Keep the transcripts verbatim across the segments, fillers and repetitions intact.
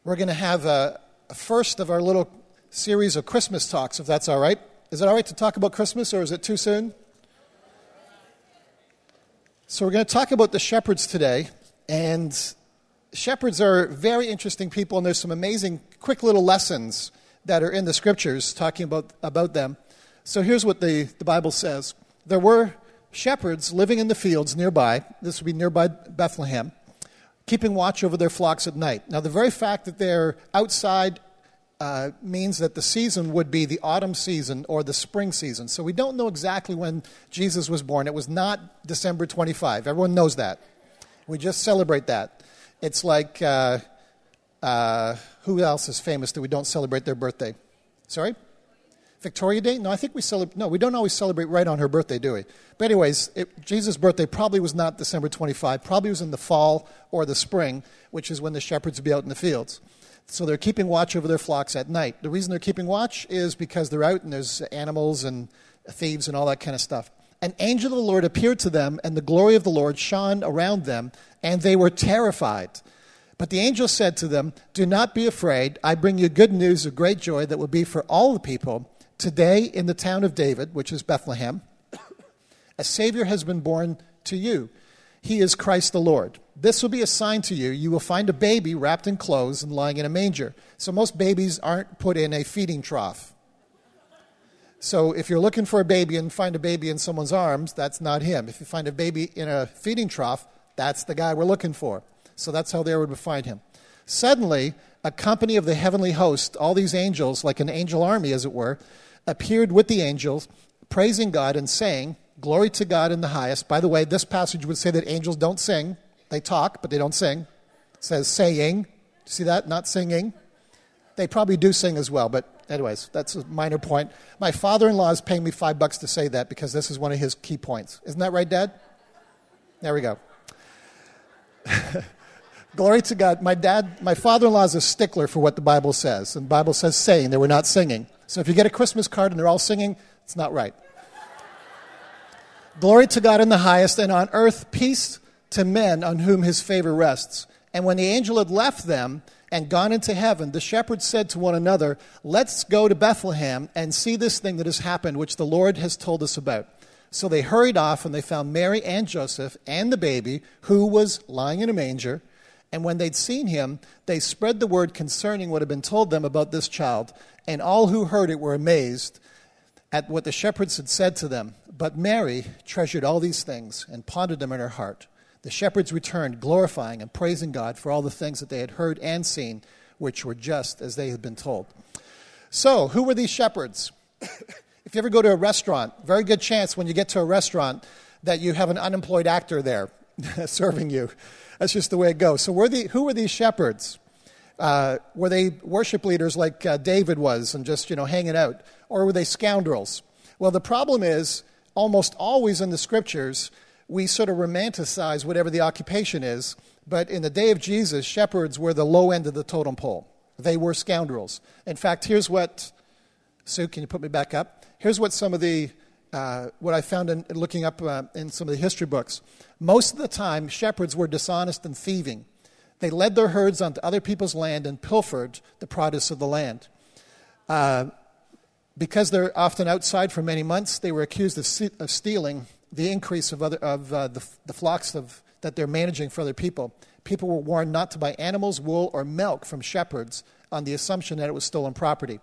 we're going to have a, a first of our little series of Christmas talks, if that's all right. Is it all right to talk about Christmas, or is it too soon? So we're going to talk about the shepherds today, and shepherds are very interesting people, and there's some amazing quick little lessons that are in the scriptures talking about, about them. So here's what the, the Bible says. There were shepherds living in the fields nearby. This would be nearby Bethlehem, keeping watch over their flocks at night. Now, the very fact that they're outside uh, means that the season would be the autumn season or the spring season. So we don't know exactly when Jesus was born. It was not December twenty-fifth. Everyone knows that. We just celebrate that. It's like, uh, uh, who else is famous that we don't celebrate their birthday? Sorry? Victoria Day? No, I think we celebrate. No, we don't always celebrate right on her birthday, do we? But anyways, it, Jesus' birthday probably was not December twenty-fifth. Probably was in the fall or the spring, which is when the shepherds would be out in the fields. So they're keeping watch over their flocks at night. The reason they're keeping watch is because they're out and there's animals and thieves and all that kind of stuff. An angel of the Lord appeared to them, and the glory of the Lord shone around them, and they were terrified. But the angel said to them, "Do not be afraid. I bring you good news of great joy that will be for all the people. Today in the town of David," which is Bethlehem, "a Savior has been born to you. He is Christ the Lord. This will be a sign to you. You will find a baby wrapped in clothes and lying in a manger." So most babies aren't put in a feeding trough. So if you're looking for a baby and find a baby in someone's arms, that's not him. If you find a baby in a feeding trough, that's the guy we're looking for. So that's how they would find him. Suddenly, a company of the heavenly host, all these angels, like an angel army as it were, appeared with the angels, praising God and saying, "Glory to God in the highest." By the way, this passage would say that angels don't sing. They talk, but they don't sing. It says saying. See that? Not singing. They probably do sing as well, but anyways, that's a minor point. My father-in-law is paying me five bucks to say that because this is one of his key points. Isn't that right, Dad? There we go. Glory to God. My dad, my father-in-law is a stickler for what the Bible says. And the Bible says saying. They were not singing. So if you get a Christmas card and they're all singing, it's not right. Glory to God in the highest, and on earth peace to men on whom his favor rests. And when the angel had left them and gone into heaven, the shepherds said to one another, "Let's go to Bethlehem and see this thing that has happened, which the Lord has told us about." So they hurried off, and they found Mary and Joseph and the baby, who was lying in a manger. And when they'd seen him, they spread the word concerning what had been told them about this child. And all who heard it were amazed at what the shepherds had said to them. But Mary treasured all these things and pondered them in her heart. The shepherds returned, glorifying and praising God for all the things that they had heard and seen, which were just as they had been told. So, who were these shepherds? If you ever go to a restaurant, very good chance when you get to a restaurant that you have an unemployed actor there serving you. That's just the way it goes. So were the, who were these shepherds? Uh, were they worship leaders like uh, David was and just, you know, hanging out? Or were they scoundrels? Well, the problem is, almost always in the scriptures, we sort of romanticize whatever the occupation is. But in the day of Jesus, shepherds were the low end of the totem pole. They were scoundrels. In fact, here's what, Sue, can you put me back up? Here's what some of the, uh, what I found in looking up uh, in some of the history books. Most of the time, shepherds were dishonest and thieving. They led their herds onto other people's land and pilfered the produce of the land. Uh, because they're often outside for many months, they were accused of, se- of stealing the increase of, other, of uh, the, the flocks of, that they're managing for other people. People were warned not to buy animals, wool, or milk from shepherds on the assumption that it was stolen property.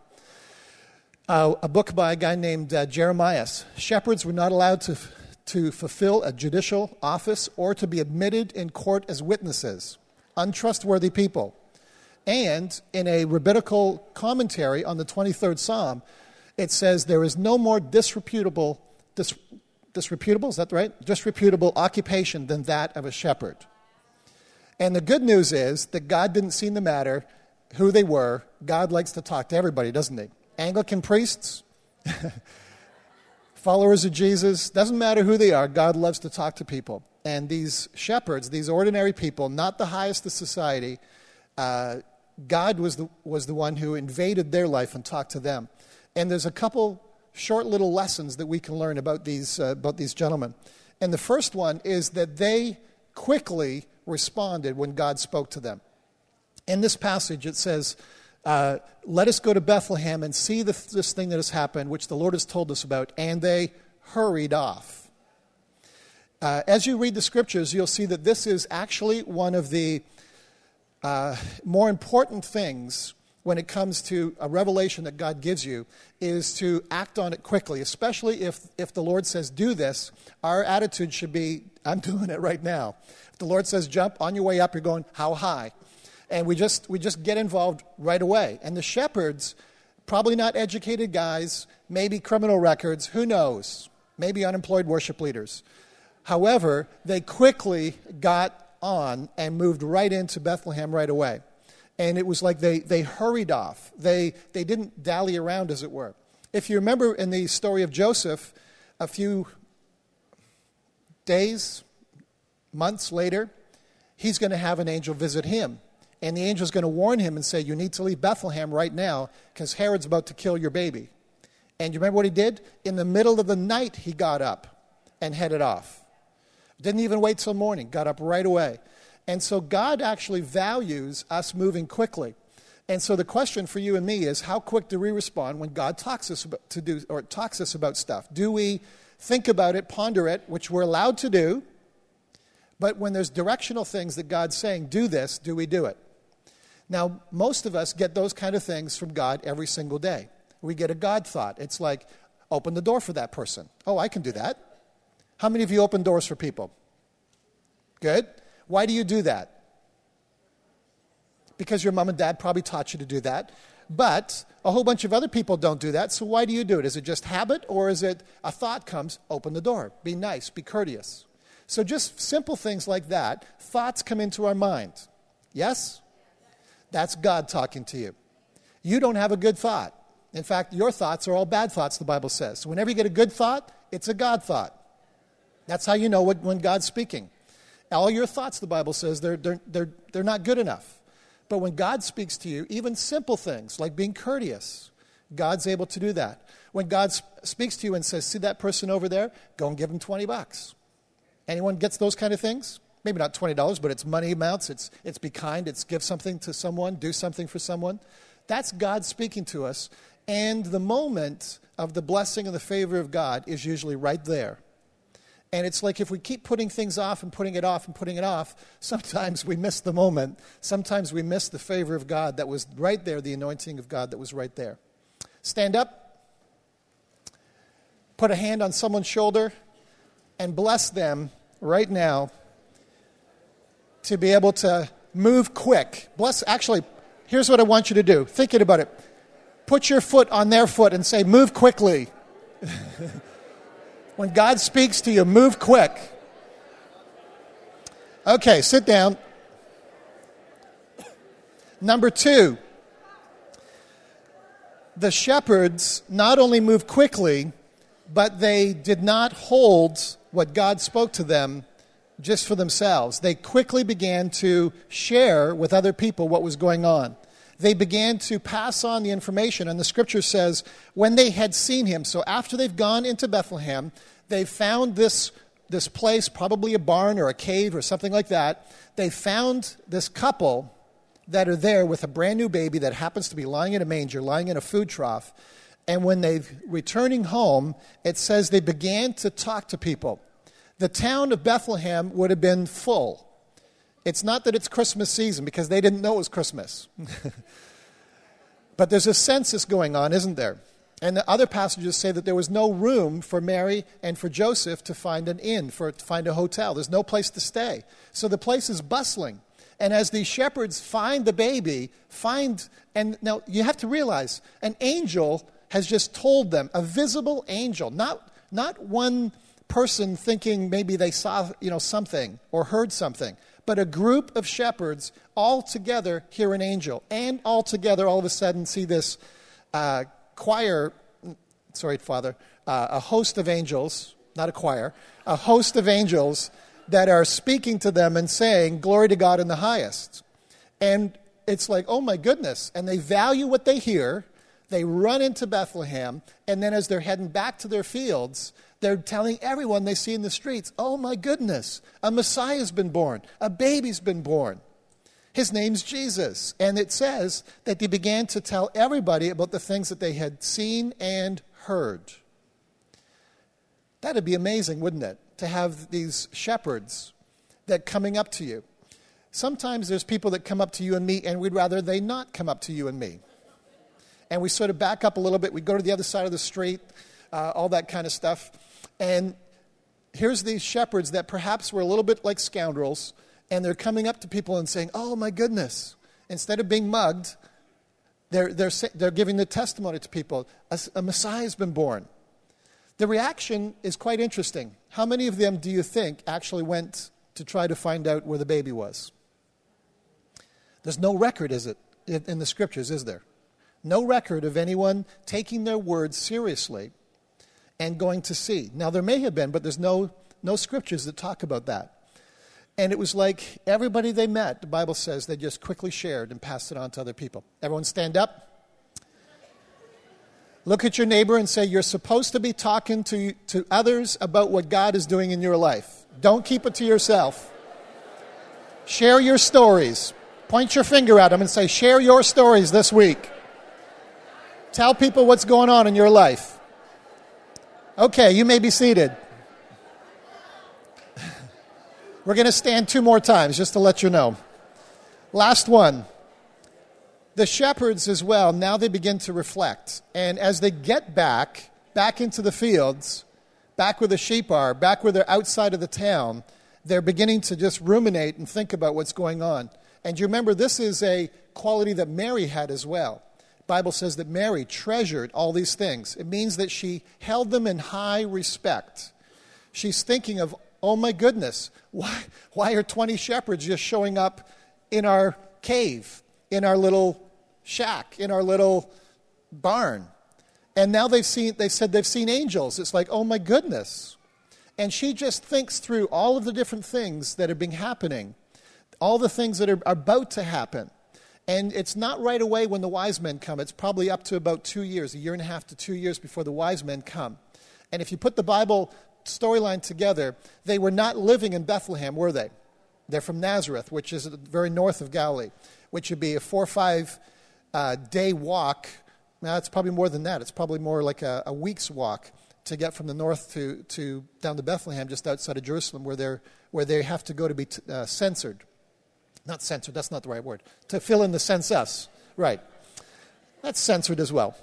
Uh, a book by a guy named uh, Jeremiah. Shepherds were not allowed to, to fulfill a judicial office or to be admitted in court as witnesses. Untrustworthy people. And in a rabbinical commentary on the twenty-third Psalm, it says there is no more disreputable, dis, disreputable, is that right? Disreputable occupation than that of a shepherd. And the good news is that God didn't seem to matter who they were. God likes to talk to everybody, doesn't he? Anglican priests, followers of Jesus, doesn't matter who they are, God loves to talk to people. And these shepherds, these ordinary people, not the highest of society, uh, God was the, was the one who invaded their life and talked to them. And there's a couple short little lessons that we can learn about these, uh, about these gentlemen. And the first one is that they quickly responded when God spoke to them. In this passage, it says, uh, let us go to Bethlehem and see the, this thing that has happened, which the Lord has told us about. And they hurried off. Uh, as you read the scriptures, you'll see that this is actually one of the uh, more important things when it comes to a revelation that God gives you, is to act on it quickly, especially if, if the Lord says, do this. Our attitude should be, I'm doing it right now. If the Lord says, jump, on your way up, you're going, how high? And we just we just get involved right away. And the shepherds, probably not educated guys, maybe criminal records, who knows? Maybe unemployed worship leaders. However, they quickly got on and moved right into Bethlehem right away. And it was like they, they hurried off. They they didn't dally around, as it were. If you remember in the story of Joseph, a few days, months later, he's going to have an angel visit him. And the angel's going to warn him and say, you need to leave Bethlehem right now because Herod's about to kill your baby. And you remember what he did? In the middle of the night, he got up and headed off. Didn't even wait till morning. Got up right away. And so God actually values us moving quickly. And so the question for you and me is, how quick do we respond when God talks us about, to do or talks us about stuff? Do we think about it, ponder it, which we're allowed to do? But when there's directional things that God's saying, do this, do we do it? Now, most of us get those kind of things from God every single day. We get a God thought. It's like, open the door for that person. Oh, I can do that. How many of you open doors for people? Good. Why do you do that? Because your mom and dad probably taught you to do that. But a whole bunch of other people don't do that. So why do you do it? Is it just habit, or is it a thought comes, open the door, be nice, be courteous? So just simple things like that, thoughts come into our mind. Yes? That's God talking to you. You don't have a good thought. In fact, your thoughts are all bad thoughts, the Bible says. So whenever you get a good thought, it's a God thought. That's how you know what, when God's speaking. All your thoughts, the Bible says, they're, they're, they're, they're not good enough. But when God speaks to you, even simple things like being courteous, God's able to do that. When God speaks to you and says, see that person over there? Go and give them twenty bucks. Anyone gets those kind of things? Maybe not twenty dollars, but it's money amounts. It's it's be kind. It's give something to someone. Do something for someone. That's God speaking to us. And the moment of the blessing and the favor of God is usually right there. And it's like if we keep putting things off and putting it off and putting it off, sometimes we miss the moment. Sometimes we miss the favor of God that was right there, the anointing of God that was right there. Stand up. Put a hand on someone's shoulder and bless them right now to be able to move quick. Bless, actually, here's what I want you to do. Thinking about it. Put your foot on their foot and say, move quickly. When God speaks to you, move quick. Okay, sit down. Number two, the shepherds not only moved quickly, but they did not hold what God spoke to them just for themselves. They quickly began to share with other people what was going on. They began to pass on the information, and the scripture says, when they had seen him, so after they've gone into Bethlehem, they found this, this place, probably a barn or a cave or something like that. They found this couple that are there with a brand new baby that happens to be lying in a manger, lying in a food trough. And when they're returning home, it says they began to talk to people. The town of Bethlehem would have been full. It's not that it's Christmas season because they didn't know it was Christmas. But there's a census going on, isn't there? And the other passages say that there was no room for Mary and for Joseph to find an inn, for to find a hotel. There's no place to stay. So the place is bustling. And as these shepherds find the baby, find, and now you have to realize, an angel has just told them, a visible angel, not, not one person thinking maybe they saw, you know, something or heard something, but a group of shepherds all together hear an angel, and all together all of a sudden see this uh, choir, sorry, Father, uh, a host of angels, not a choir, a host of angels that are speaking to them and saying, glory to God in the highest. And it's like, oh my goodness. And they value what they hear. They run into Bethlehem. And then as they're heading back to their fields, they're telling everyone they see in the streets, oh my goodness, a Messiah's been born. A baby's been born. His name's Jesus. And it says that they began to tell everybody about the things that they had seen and heard. That'd be amazing, wouldn't it? To have these shepherds that coming up to you. Sometimes there's people that come up to you and me, and we'd rather they not come up to you and me. And we sort of back up a little bit. We go to the other side of the street, uh, all that kind of stuff. And here's these shepherds that perhaps were a little bit like scoundrels, and they're coming up to people and saying, oh, my goodness. Instead of being mugged, they're, they're, they're giving the testimony to people. A, a Messiah has been born. The reaction is quite interesting. How many of them do you think actually went to try to find out where the baby was? There's no record, is it, in the scriptures, is there? No record of anyone taking their word seriously and going to see. Now, there may have been, but there's no, no scriptures that talk about that. And it was like everybody they met, the Bible says, they just quickly shared and passed it on to other people. Everyone stand up. Look at your neighbor and say, you're supposed to be talking to, to others about what God is doing in your life. Don't keep it to yourself. Share your stories. Point your finger at them and say, share your stories this week. Tell people what's going on in your life. Okay, you may be seated. We're going to stand two more times just to let you know. Last one. The shepherds as well, now they begin to reflect. And as they get back, back into the fields, back where the sheep are, back where they're outside of the town, they're beginning to just ruminate and think about what's going on. And you remember, this is a quality that Mary had as well. The Bible says that Mary treasured all these things. It means that she held them in high respect. She's thinking of, oh my goodness, why, why are twenty shepherds just showing up in our cave, in our little shack, in our little barn? And now they've seen, they said they've seen angels. It's like, oh my goodness. And she just thinks through all of the different things that have been happening, all the things that are about to happen. And it's not right away when the wise men come. It's probably up to about two years, a year and a half to two years before the wise men come. And if you put the Bible storyline together, they were not living in Bethlehem, were they? They're from Nazareth, which is very north of Galilee, which would be a four or five uh, day walk. Now, it's probably more than that. It's probably more like a, a week's walk to get from the north to, to down to Bethlehem, just outside of Jerusalem, where they're where they have to go to be t- uh, censored. Not censored, that's not the right word. To fill in the census. Right. That's censored as well.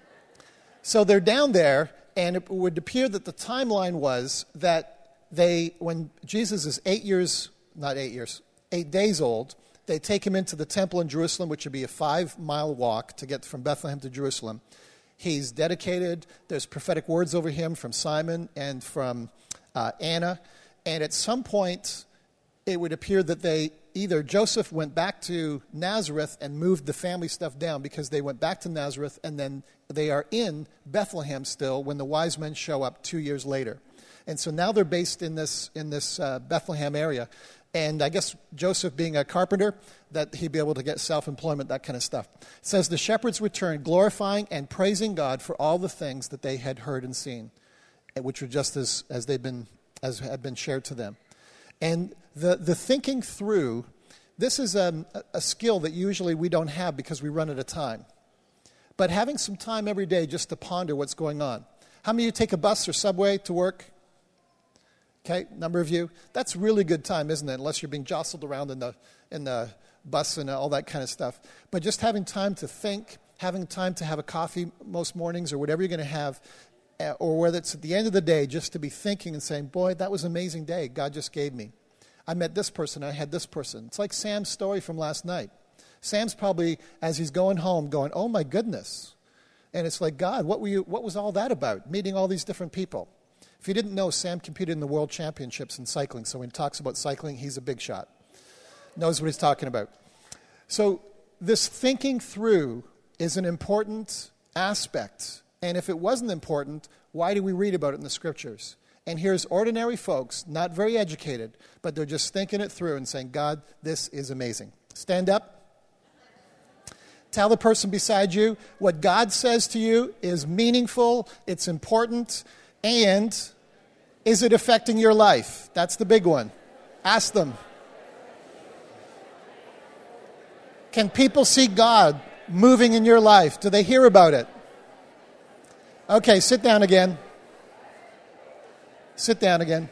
So they're down there, and it would appear that the timeline was that they, when Jesus is eight years, not eight years, eight days old, they take him into the temple in Jerusalem, which would be a five-mile walk to get from Bethlehem to Jerusalem. He's dedicated. There's prophetic words over him from Simon and from uh, Anna. And at some point, it would appear that they, either Joseph went back to Nazareth and moved the family stuff down, because they went back to Nazareth, and then they are in Bethlehem still when the wise men show up two years later. And so now they're based in this in this uh, Bethlehem area. And I guess Joseph, being a carpenter, that he'd be able to get self-employment, that kind of stuff. It says, the shepherds returned, glorifying and praising God for all the things that they had heard and seen, which were just as, as they've been as had been shared to them. And the, the thinking through, this is a, a skill that usually we don't have because we run out of time. But having some time every day just to ponder what's going on. How many of you take a bus or subway to work? Okay, number of you. That's really good time, isn't it? Unless you're being jostled around in the in the bus and all that kind of stuff. But just having time to think, having time to have a coffee most mornings or whatever you're going to have, or whether it's at the end of the day, just to be thinking and saying, boy, that was an amazing day God just gave me. I met this person, I had this person. It's like Sam's story from last night. Sam's probably, as he's going home, going, oh my goodness. And it's like, God, what were you? What was all that about? Meeting all these different people. If you didn't know, Sam competed in the World Championships in cycling. So when he talks about cycling, he's a big shot. Knows what he's talking about. So this thinking through is an important aspect. And if it wasn't important, why do we read about it in the scriptures? And here's ordinary folks, not very educated, but they're just thinking it through and saying, God, this is amazing. Stand up. Tell the person beside you, what God says to you is meaningful, it's important, and is it affecting your life? That's the big one. Ask them. Can people see God moving in your life? Do they hear about it? Okay, sit down again. Sit down again.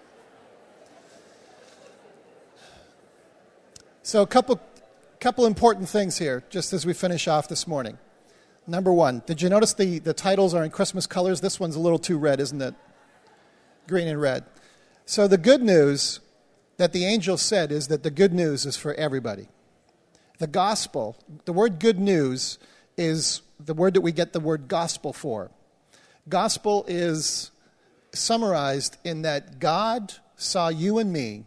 So a couple, couple important things here, just as we finish off this morning. Number one, did you notice the, the titles are in Christmas colors? This one's a little too red, isn't it? Green and red. So the good news that the angel said is that the good news is for everybody. The gospel, the word good news is the word that we get the word gospel for. Gospel is summarized in that God saw you and me,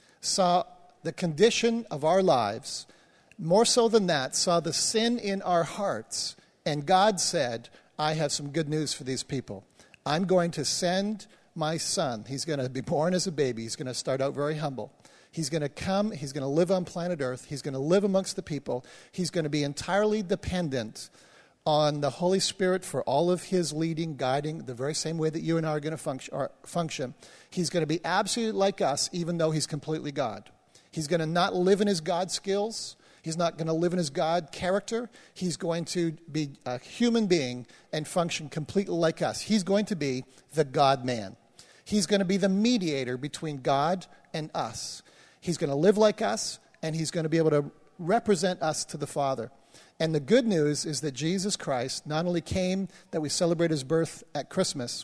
saw the condition of our lives, more so than that, saw the sin in our hearts, and God said, I have some good news for these people. I'm going to send my son. He's going to be born as a baby. He's going to start out very humble. He's going to come. He's going to live on planet Earth. He's going to live amongst the people. He's going to be entirely dependent on the Holy Spirit for all of his leading, guiding, the very same way that you and I are going to function. Are, function. He's going to be absolutely like us, even though he's completely God. He's going to not live in his God skills. He's not going to live in his God character. He's going to be a human being and function completely like us. He's going to be the God-man. He's going to be the mediator between God and us. He's going to live like us, and he's going to be able to represent us to the Father. And the good news is that Jesus Christ not only came, that we celebrate his birth at Christmas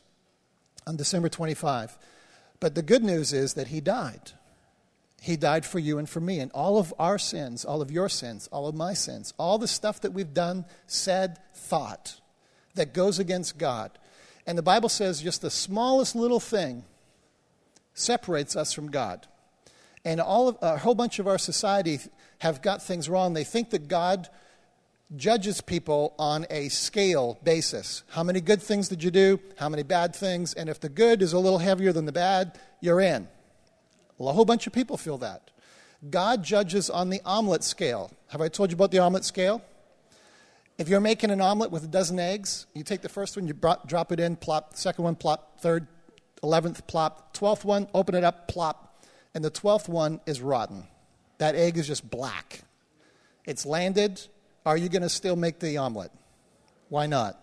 on December twenty-fifth, but the good news is that he died. He died for you and for me. And all of our sins, all of your sins, all of my sins, all the stuff that we've done, said, thought, that goes against God. And the Bible says just the smallest little thing separates us from God. And all of, a whole bunch of our society have got things wrong. They think that God judges people on a scale basis. How many good things did you do? How many bad things? And if the good is a little heavier than the bad, you're in. Well, a whole bunch of people feel that. God judges on the omelet scale. Have I told you about the omelet scale? If you're making an omelet with a dozen eggs, you take the first one, you drop it in, plop, second one, plop, third, eleventh, plop, twelfth one, open it up, plop, and the twelfth one is rotten. That egg is just black. It's landed. Are you going to still make the omelet? Why not?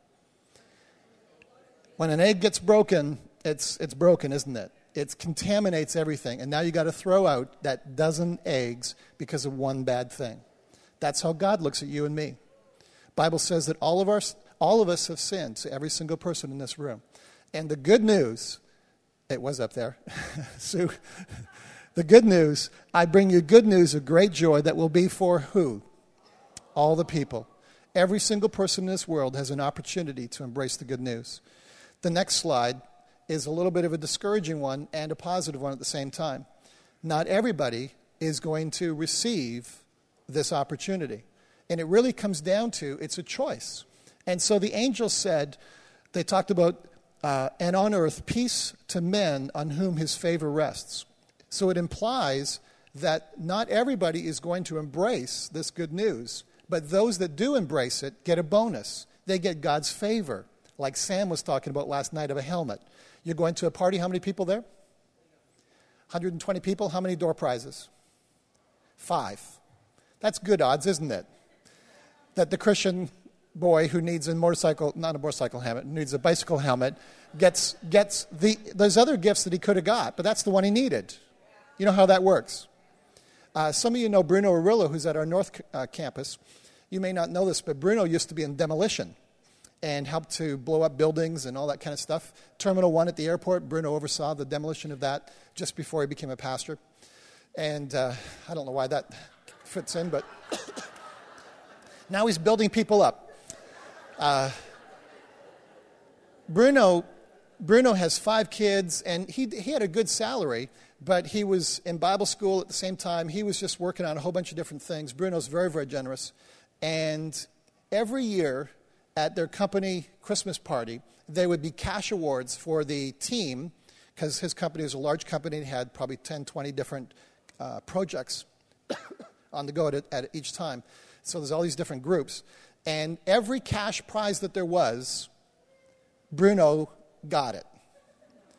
When an egg gets broken, it's it's broken, isn't it? It contaminates everything. And now you got to throw out that dozen eggs because of one bad thing. That's how God looks at you and me. Bible says that all of our all of us have sinned, so every single person in this room. And the good news, it was up there, Sue. The good news, I bring you good news of great joy that will be for who? All the people. Every single person in this world has an opportunity to embrace the good news. The next slide is a little bit of a discouraging one and a positive one at the same time. Not everybody is going to receive this opportunity. And it really comes down to, it's a choice. And so the angel said, they talked about, uh, and on earth, peace to men on whom his favor rests. So it implies that not everybody is going to embrace this good news, but those that do embrace it get a bonus. They get God's favor, like Sam was talking about last night of a helmet. You're going to a party, how many people there? one hundred twenty people, how many door prizes? Five. That's good odds, isn't it? That the Christian boy who needs a motorcycle, not a motorcycle helmet, needs a bicycle helmet, gets gets the those other gifts that he could have got, but that's the one he needed. You know how that works. Uh, some of you know Bruno Arillo, who's at our North uh, campus. You may not know this, but Bruno used to be in demolition and helped to blow up buildings and all that kind of stuff. Terminal one at the airport, Bruno oversaw the demolition of that just before he became a pastor. And uh, I don't know why that fits in, but now he's building people up. Uh, Bruno Bruno has five kids, and he he had a good salary, but he was in Bible school at the same time. He was just working on a whole bunch of different things. Bruno's very, very generous. And every year at their company Christmas party, there would be cash awards for the team, because his company was a large company and had probably ten, twenty different uh, projects on the go at, at each time. So there's all these different groups. And every cash prize that there was, Bruno got it.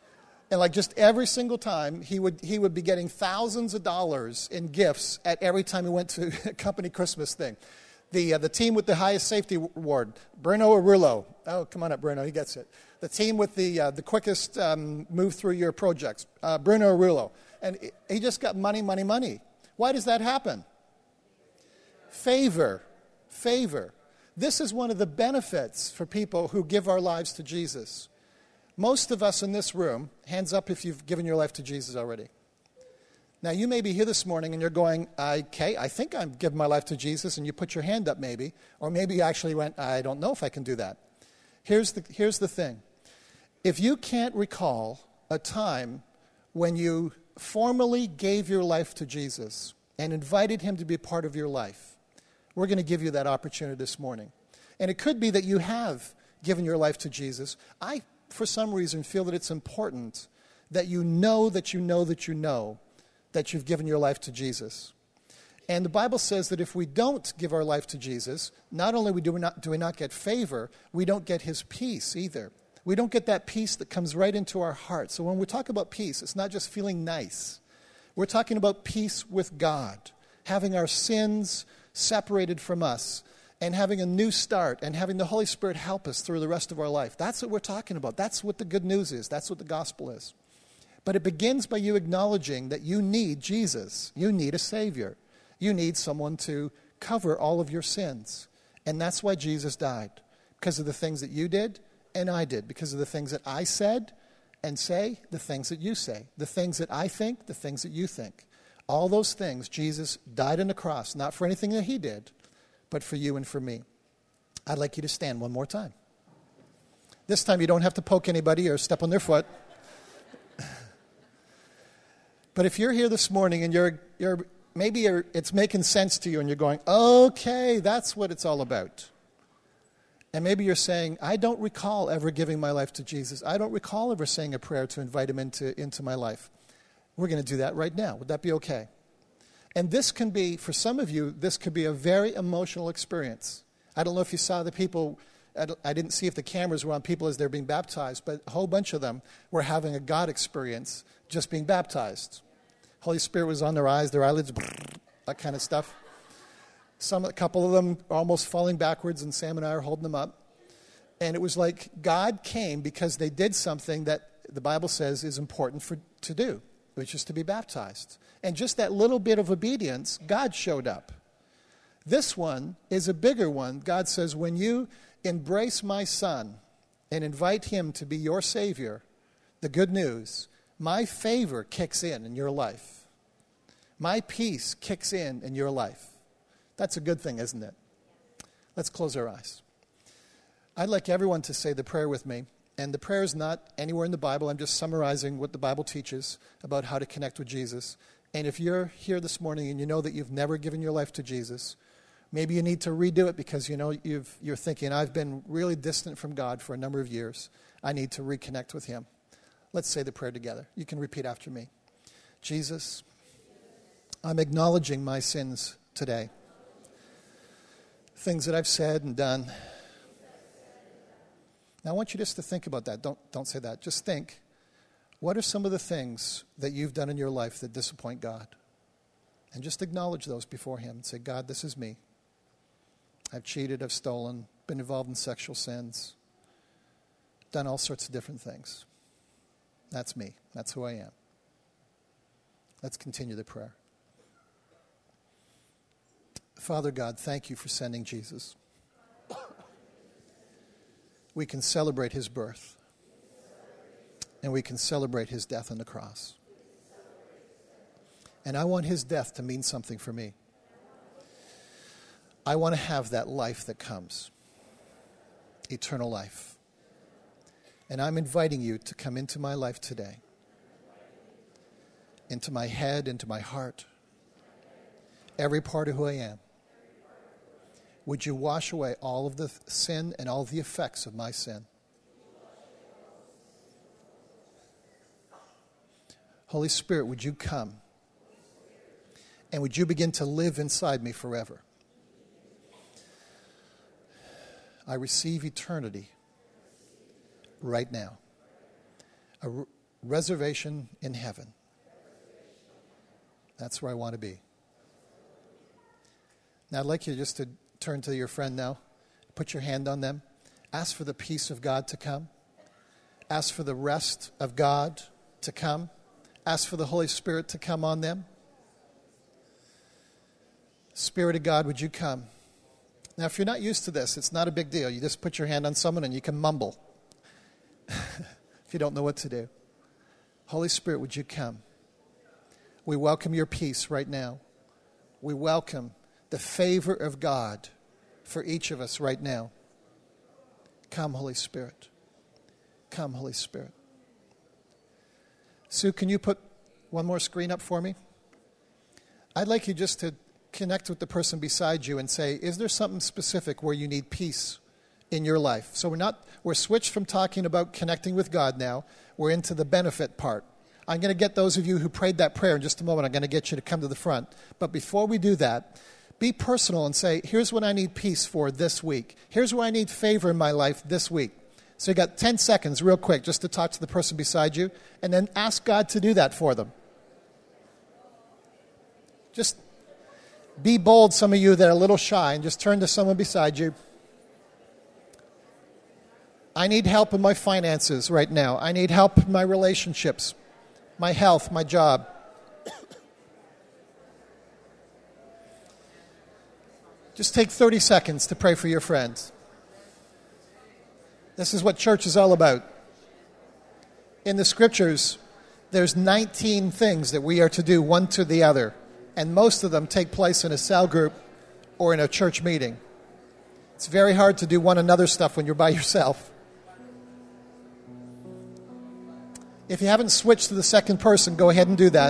And like just every single time, he would he would be getting thousands of dollars in gifts at every time he went to a company Christmas thing. The uh, the team with the highest safety award, Bruno Arulo. Oh, come on up, Bruno. He gets it. The team with the uh, the quickest um, move through your projects, uh, Bruno Arulo. And he just got money, money, money. Why does that happen? Favor. Favor. This is one of the benefits for people who give our lives to Jesus. Most of us in this room, hands up if you've given your life to Jesus already. Now, you may be here this morning and you're going, okay, I think I'm giving my life to Jesus, and you put your hand up maybe, or maybe you actually went, I don't know if I can do that. Here's the, here's the thing. If you can't recall a time when you formally gave your life to Jesus and invited him to be part of your life, we're going to give you that opportunity this morning. And it could be that you have given your life to Jesus. I, for some reason, feel that it's important that you know that you know that you know that you've given your life to Jesus. And the Bible says that if we don't give our life to Jesus, not only do we not, do we not get favor, we don't get his peace either. We don't get that peace that comes right into our heart. So when we talk about peace, it's not just feeling nice. We're talking about peace with God, having our sins separated from us, and having a new start, and having the Holy Spirit help us through the rest of our life. That's what we're talking about. That's what the good news is. That's what the gospel is. But it begins by you acknowledging that you need Jesus. You need a Savior. You need someone to cover all of your sins. And that's why Jesus died. Because of the things that you did and I did. Because of the things that I said and say, the things that you say. The things that I think, the things that you think. All those things, Jesus died on the cross, not for anything that he did, but for you and for me. I'd like you to stand one more time. This time you don't have to poke anybody or step on their foot. But if you're here this morning and you're you're maybe you're, it's making sense to you and you're going, okay, that's what it's all about. And maybe you're saying, I don't recall ever giving my life to Jesus. I don't recall ever saying a prayer to invite him into, into my life. We're going to do that right now. Would that be okay? And this can be, for some of you, this could be a very emotional experience. I don't know if you saw the people, I didn't see if the cameras were on people as they're being baptized, but a whole bunch of them were having a God experience just being baptized. Holy Spirit was on their eyes, their eyelids, that kind of stuff. Some, a couple of them almost falling backwards, and Sam and I are holding them up. And it was like God came because they did something that the Bible says is important for to do, which is to be baptized. And just that little bit of obedience, God showed up. This one is a bigger one. God says, when you embrace my son and invite him to be your Savior, the good news, my favor kicks in in your life. My peace kicks in in your life. That's a good thing, isn't it? Let's close our eyes. I'd like everyone to say the prayer with me. And the prayer is not anywhere in the Bible. I'm just summarizing what the Bible teaches about how to connect with Jesus. And if you're here this morning and you know that you've never given your life to Jesus, maybe you need to redo it because you know you've, you're thinking, I've been really distant from God for a number of years. I need to reconnect with him. Let's say the prayer together. You can repeat after me. Jesus, I'm acknowledging my sins today. Things that I've said and done. Now, I want you just to think about that. Don't, don't say that. Just think, what are some of the things that you've done in your life that disappoint God? And just acknowledge those before him and say, God, this is me. I've cheated, I've stolen, been involved in sexual sins, done all sorts of different things. That's me. That's who I am. Let's continue the prayer. Father God, thank you for sending Jesus. We can celebrate his birth, and we can celebrate his death on the cross. And I want his death to mean something for me. I want to have that life that comes, eternal life. And I'm inviting you to come into my life today, into my head, into my heart, every part of who I am. Would you wash away all of the sin and all of the effects of my sin? Holy Spirit, would you come? And would you begin to live inside me forever? I receive eternity right now. I re- reservation in heaven. That's where I want to be. Now, I'd like you just to turn to your friend now. Put your hand on them. Ask for the peace of God to come. Ask for the rest of God to come. Ask for the Holy Spirit to come on them. Spirit of God, would you come? Now, if you're not used to this, it's not a big deal. You just put your hand on someone and you can mumble if you don't know what to do. Holy Spirit, would you come? We welcome your peace right now. We welcome the favor of God for each of us right now. Come, Holy Spirit. Come, Holy Spirit. Sue, can you put one more screen up for me? I'd like you just to connect with the person beside you and say, is there something specific where you need peace in your life? So we're not, we're switched from talking about connecting with God now. We're into the benefit part. I'm going to get those of you who prayed that prayer in just a moment. I'm going to get you to come to the front. But before we do that, be personal and say, here's what I need peace for this week. Here's where I need favor in my life this week. So you got ten seconds real quick just to talk to the person beside you and then ask God to do that for them. Just be bold, some of you that are a little shy, and just turn to someone beside you. I need help in my finances right now. I need help in my relationships, my health, my job. Just take thirty seconds to pray for your friends. This is what church is all about. In the scriptures, there's nineteen things that we are to do one to the other, and most of them take place in a cell group or in a church meeting. It's very hard to do one another stuff when you're by yourself. If you haven't switched to the second person, go ahead and do that.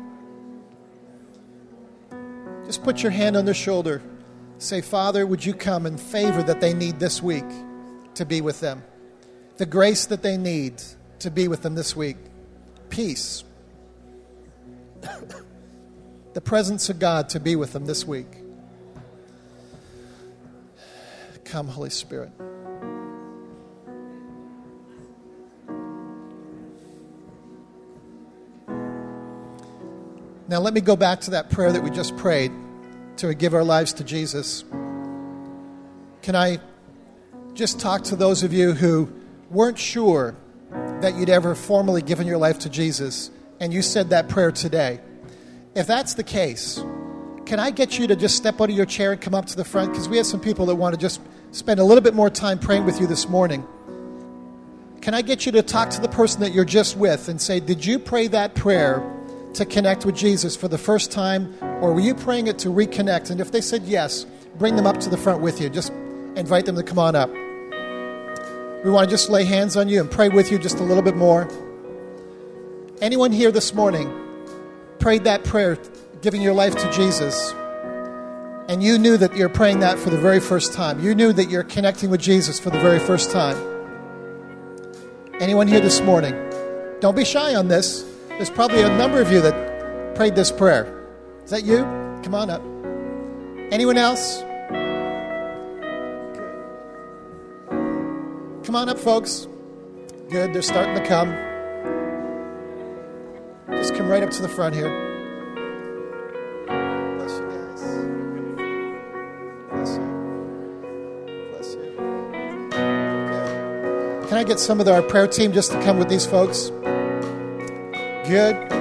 Just put your hand on their shoulder. Say, Father, would you come in favor that they need this week to be with them? The grace that they need to be with them this week. Peace. The presence of God to be with them this week. Come, Holy Spirit. Now let me go back to that prayer that we just prayed to give our lives to Jesus. Can I just talk to those of you who weren't sure that you'd ever formally given your life to Jesus and you said that prayer today? If that's the case, can I get you to just step out of your chair and come up to the front? Because we have some people that want to just spend a little bit more time praying with you this morning. Can I get you to talk to the person that you're just with and say, did you pray that prayer to connect with Jesus for the first time, or were you praying it to reconnect? And if they said yes, bring them up to the front with you. Just invite them to come on up. We want to just lay hands on you and pray with you just a little bit more. Anyone here this morning prayed that prayer, giving your life to Jesus, and you knew that you're praying that for the very first time? You knew that you're connecting with Jesus for the very first time. Anyone here this morning? Don't be shy on this. There's probably a number of you that prayed this prayer. Is that you? Come on up. Anyone else? Come on up, folks. Good, they're starting to come. Just come right up to the front here. Bless you guys. Bless you. Bless you. Okay. Can I get some of our prayer team just to come with these folks? Good.